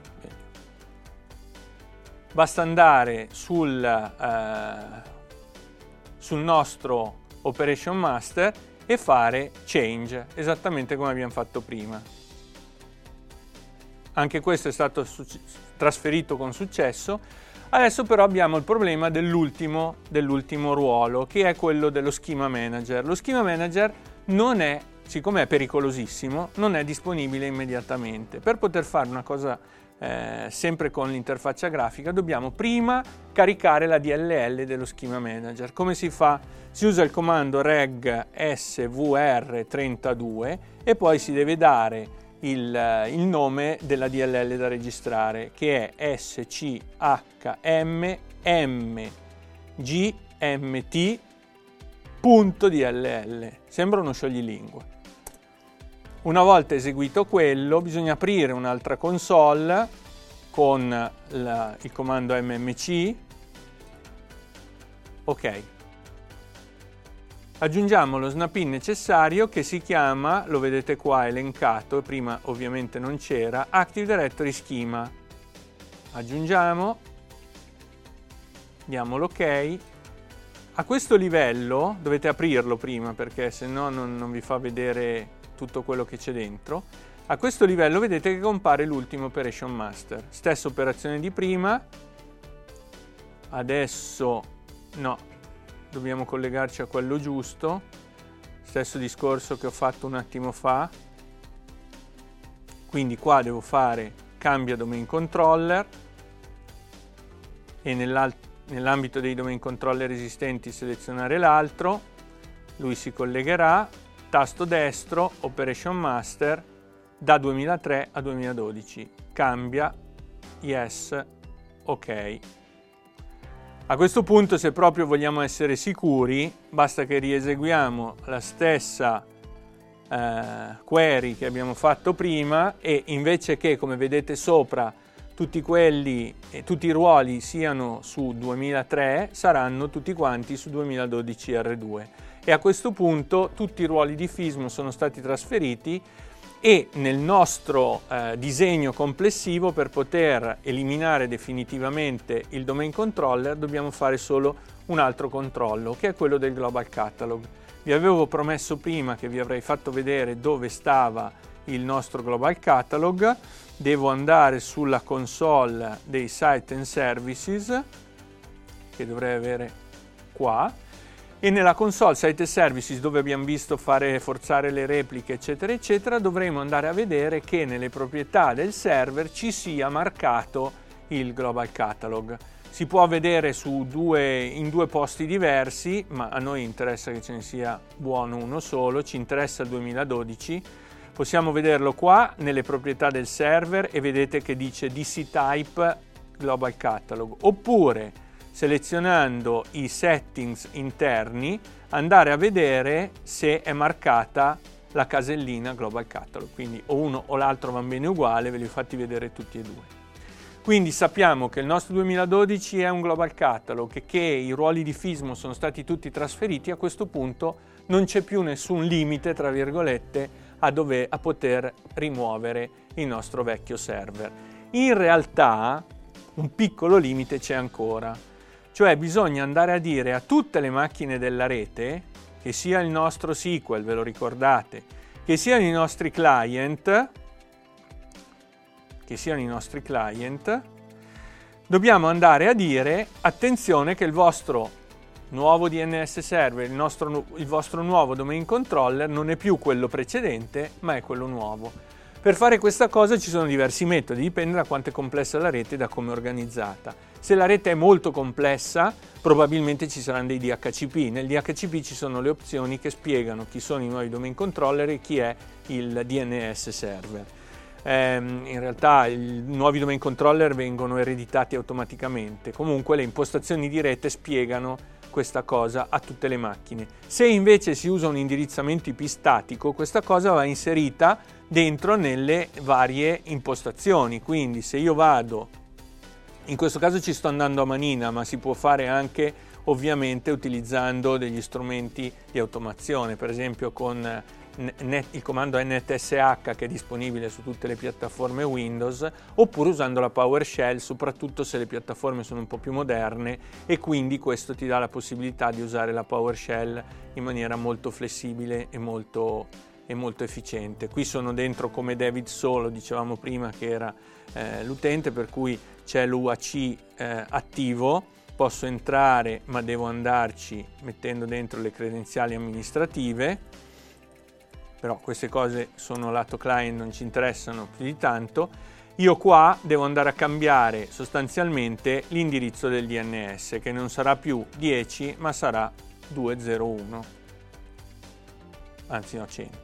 Basta andare sul nostro Operation Master e fare change, esattamente come abbiamo fatto prima. Anche questo è stato trasferito con successo. Adesso però abbiamo il problema dell'ultimo ruolo, che è quello dello Schema Manager. Lo Schema Manager non è, siccome è pericolosissimo, non è disponibile immediatamente. Per poter fare una cosa sempre con l'interfaccia grafica dobbiamo prima caricare la DLL dello Schema Manager. Come si fa? Si usa il comando reg svr32 e poi si deve dare il nome della DLL da registrare, che è schmmgmt.dll. Sembra uno scioglilingua. Una volta eseguito quello, bisogna aprire un'altra console con il comando mmc. Ok. aggiungiamo lo snap-in necessario che si chiama, lo vedete qua elencato, prima ovviamente non c'era, Active Directory Schema. Aggiungiamo, diamo l'ok. A questo livello dovete aprirlo prima perché se no non vi fa vedere tutto quello che c'è dentro. A questo livello vedete che compare l'ultimo Operation Master. Stessa operazione di prima. Adesso no, dobbiamo collegarci a quello giusto. Stesso discorso che ho fatto un attimo fa. Quindi qua devo fare cambia domain controller e nell'ambito dei domain controller esistenti selezionare l'altro, lui si collegherà, tasto destro, Operation Master, da 2003 a 2012, cambia, yes, ok. A questo punto, se proprio vogliamo essere sicuri, basta che rieseguiamo la stessa query che abbiamo fatto prima e invece che, come vedete sopra, tutti i ruoli siano su 2003, saranno tutti quanti su 2012 R2. E a questo punto tutti i ruoli di FISM sono stati trasferiti e nel nostro disegno complessivo, per poter eliminare definitivamente il domain controller, dobbiamo fare solo un altro controllo, che è quello del Global Catalog. Vi avevo promesso prima che vi avrei fatto vedere dove stava il nostro Global Catalog. Devo andare sulla console dei Site and Services, che dovrei avere qua, e nella console Site and Services, dove abbiamo visto forzare le repliche eccetera eccetera, dovremo andare a vedere che nelle proprietà del server ci sia marcato il Global Catalog. Si può vedere in due posti diversi, ma a noi interessa che ce ne sia buono uno solo, ci interessa il 2012. Possiamo vederlo qua nelle proprietà del server e vedete che dice DC Type Global Catalog, oppure selezionando i settings interni andare a vedere se è marcata la casellina Global Catalog, quindi o uno o l'altro va bene uguale, ve li ho fatti vedere tutti e due. Quindi sappiamo che il nostro 2012 è un Global Catalog e che i ruoli di FISMO sono stati tutti trasferiti. A questo punto non c'è più nessun limite, tra virgolette, a poter rimuovere il nostro vecchio server. In realtà un piccolo limite c'è ancora, cioè bisogna andare a dire a tutte le macchine della rete, che sia il nostro SQL, ve lo ricordate, che siano i nostri client, dobbiamo andare a dire attenzione che il vostro nuovo DNS server, il vostro nuovo domain controller non è più quello precedente, ma è quello nuovo. Per fare questa cosa ci sono diversi metodi, dipende da quanto è complessa la rete e da come è organizzata. Se la rete è molto complessa, probabilmente ci saranno dei DHCP. Nel DHCP ci sono le opzioni che spiegano chi sono i nuovi domain controller e chi è il DNS server. In realtà i nuovi domain controller vengono ereditati automaticamente. Comunque le impostazioni di rete spiegano questa cosa a tutte le macchine. Se invece si usa un indirizzamento IP statico, questa cosa va inserita dentro nelle varie impostazioni. Quindi se io vado, in questo caso ci sto andando a manina, ma si può fare anche ovviamente utilizzando degli strumenti di automazione, per esempio con il comando NetSH, che è disponibile su tutte le piattaforme Windows, oppure usando la PowerShell, soprattutto se le piattaforme sono un po' più moderne, e quindi questo ti dà la possibilità di usare la PowerShell in maniera molto flessibile e molto efficiente. Qui sono dentro come David Solo, dicevamo prima che era l'utente, per cui c'è l'UAC attivo. Posso entrare, ma devo andarci mettendo dentro le credenziali amministrative, però queste cose sono lato client, non ci interessano più di tanto. Io qua devo andare a cambiare sostanzialmente l'indirizzo del DNS, che non sarà più 10 ma sarà 201, anzi no, 100,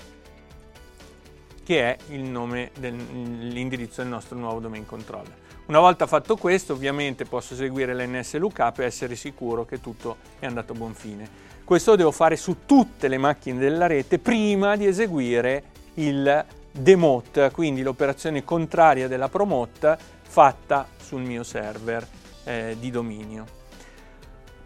che è il nome dell'indirizzo del nostro nuovo domain controller. Una volta fatto questo, ovviamente posso eseguire l'NS lookup e essere sicuro che tutto è andato a buon fine. Questo lo devo fare su tutte le macchine della rete prima di eseguire il demote, quindi l'operazione contraria della promote fatta sul mio server di dominio.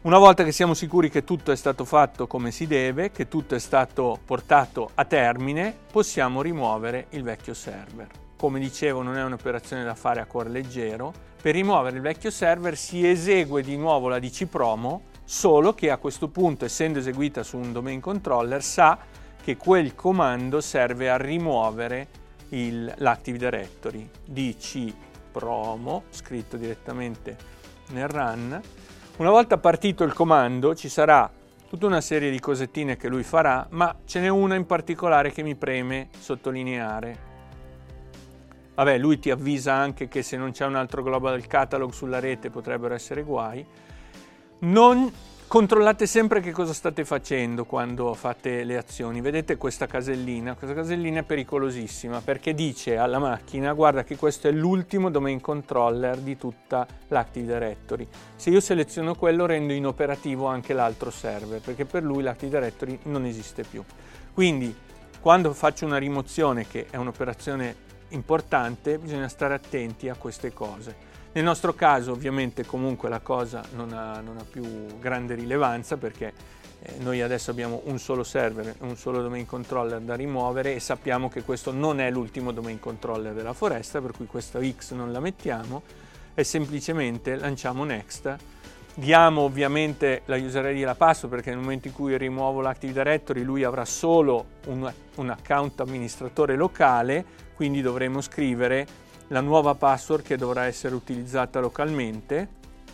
Una volta che siamo sicuri che tutto è stato fatto come si deve, che tutto è stato portato a termine, possiamo rimuovere il vecchio server. Come dicevo, non è un'operazione da fare a cuor leggero. Per rimuovere il vecchio server si esegue di nuovo la DC Promo, solo che a questo punto, essendo eseguita su un domain controller, sa che quel comando serve a rimuovere l'Active Directory. DC Promo, scritto direttamente nel run. Una volta partito il comando ci sarà tutta una serie di cosettine che lui farà, ma ce n'è una in particolare che mi preme sottolineare. Vabbè, lui ti avvisa anche che se non c'è un altro global catalog sulla rete potrebbero essere guai. Non controllate sempre che cosa state facendo quando fate le azioni. Vedete questa casellina è pericolosissima perché dice alla macchina: guarda che questo è l'ultimo domain controller di tutta l'Active Directory. Se io seleziono quello rendo inoperativo anche l'altro server, perché per lui l'Active Directory non esiste più. Quindi quando faccio una rimozione, che è un'operazione importante, bisogna stare attenti a queste cose. Nel nostro caso ovviamente comunque la cosa non ha più grande rilevanza, perché noi adesso abbiamo un solo server, un solo domain controller da rimuovere, e sappiamo che questo non è l'ultimo domain controller della foresta, per cui questa X non la mettiamo e semplicemente lanciamo next. Diamo ovviamente la user ID e la password, perché nel momento in cui rimuovo l'Active Directory lui avrà solo un account amministratore locale, quindi dovremo scrivere la nuova password che dovrà essere utilizzata localmente,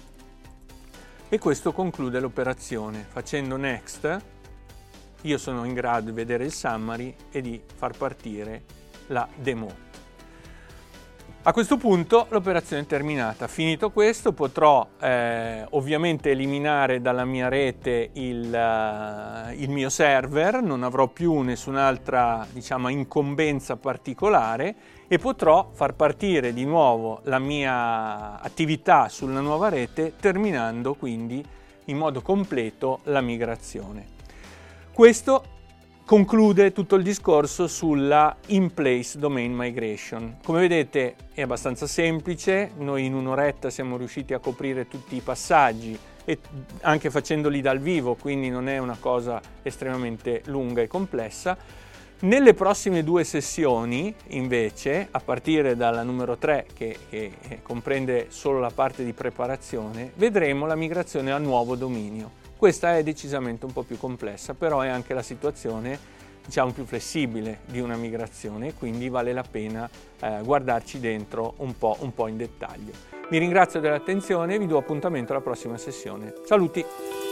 e questo conclude l'operazione. Facendo next io sono in grado di vedere il summary e di far partire la demo. A questo punto l'operazione è terminata. Finito questo, potrò ovviamente eliminare dalla mia rete il mio server, non avrò più nessun'altra, diciamo, incombenza particolare, e potrò far partire di nuovo la mia attività sulla nuova rete, terminando quindi in modo completo la migrazione. Questo conclude tutto il discorso sulla in-place domain migration. Come vedete è abbastanza semplice, noi in un'oretta siamo riusciti a coprire tutti i passaggi, e anche facendoli dal vivo, quindi non è una cosa estremamente lunga e complessa. Nelle prossime 2 sessioni invece, a partire dalla numero 3 che comprende solo la parte di preparazione, vedremo la migrazione al nuovo dominio. Questa è decisamente un po' più complessa, però è anche la situazione, diciamo, più flessibile di una migrazione, quindi vale la pena guardarci dentro un po' in dettaglio. Vi ringrazio dell'attenzione e vi do appuntamento alla prossima sessione. Saluti!